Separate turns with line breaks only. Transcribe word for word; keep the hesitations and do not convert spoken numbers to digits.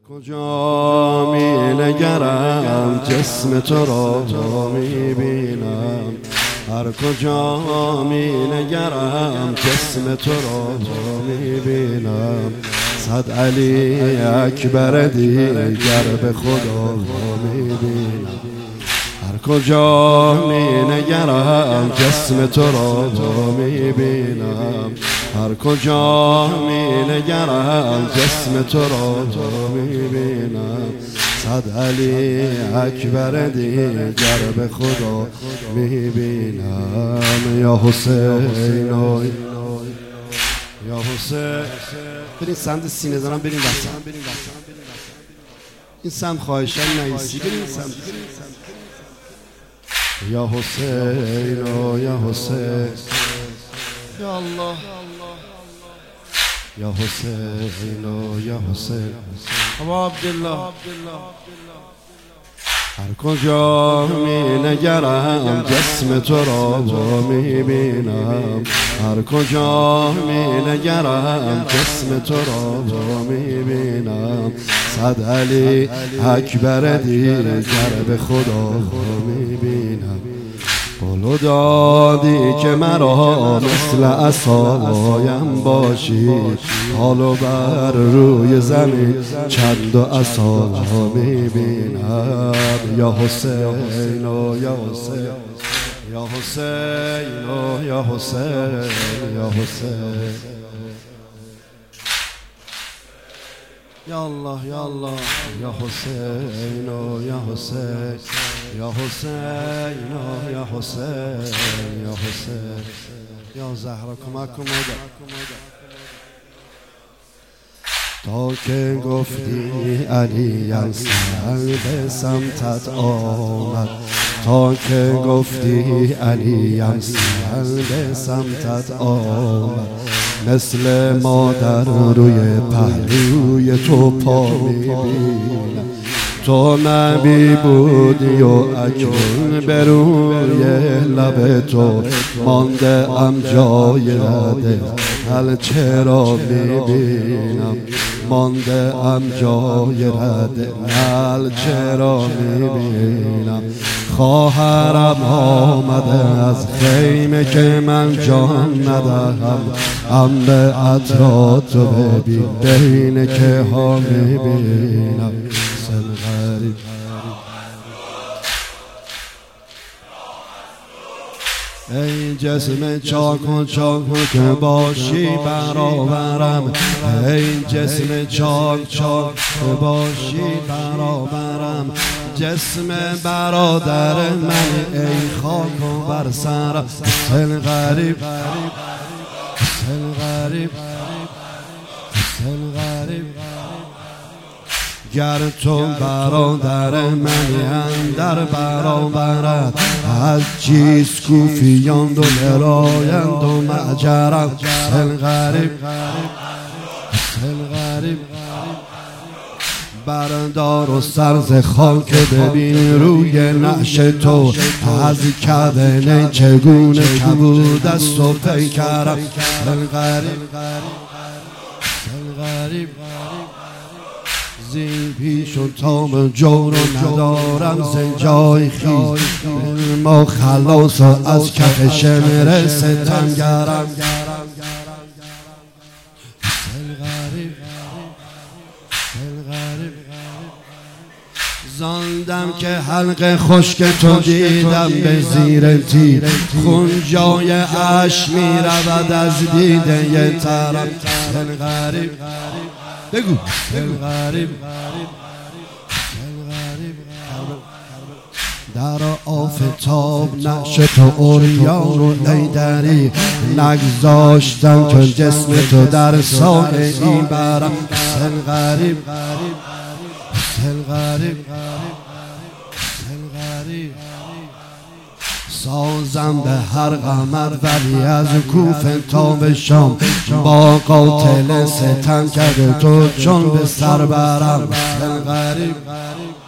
کجا می نگرم جسم تو را می بینم، هر کجا می نگرم جسم تو را می بینم. صد علی اکبر دیگر به خدا می بینم. هر کجا می نگرم جسم تو را می بینم، هر کجا می نگرم جسم تو را می بینم. صد علی اکبر دیگر به خدا می بینم. یا حسین یا حسین، برین سمت سینه زنم، برین وسط این سمت خواهشان نیستی، برین سمت یا حسین یا حسین یا الله یا حسین یا حسین ابا عبدالله. هر کجا می نگرم جسم تو را می بینم، هر کجا می نگرم جسم تو را می بینم. صد علی اکبر دیگر به خدا می بینم. قول دادی که مرا مثل عصایم باشی، حالو بر روی زمین چند و عصا می بینم. یا حسین یا حسین یا حسین یا حسین یا حسین یا الله یا الله یا حسین یا حسین یا حسین یا حسین یا حسین یا زهرا کمک کن تا که گفتی علی سر به سمتت آمد، تا که گفتی علی سر به سمتت آمد. مثل مادر روی پهلوی تو پا میبینم. تو نبی بودی و اکنون به روی لب تو مانده ام جای رده حل چرا میبینم، مانده ام جای رده حل چرا میبینم. خواهرم آمده از خیمه که من جان ندهم، امر اطراف تو ببین بین که ها میبینم. غریب ای جسم چاک و چاک که باشی برابرم، ای جسم چاک چاک که باشی برابرم. جسم برادر من ای خاک و بر سرم. حسین غریب حسین غریب حسین غریب گر تو برادر منی اندر برابرت، از چیز کوفیان و لرایند و معجرم. حسین غریب حسین غریب بردار و سرز خاک ببین روی نعش تو، از کدنه چگونه کبود است و پیکرم. حسین غریب حسین غریب زین پیش و تام جور و ندارم زنجای خیز، ما خلاص و از کف شمر ستمگرم. حسین غریب حسین غریب زاندم که حلق خشک تو دیدم به زیر تیر، خون جای عشق می رود از دیده ترم. حسین غریب بگو حسین غریب در آفتاب نقش تو اوریان و لیدری، نگذاشتم که جسم تو در سایه ای برم. حسین غریب حسین غریب حسین غریب سازم به هر قمر ولی از کوفه تا به شام، با قاتل ستم کرده تو چون به سر برم. حسین غریب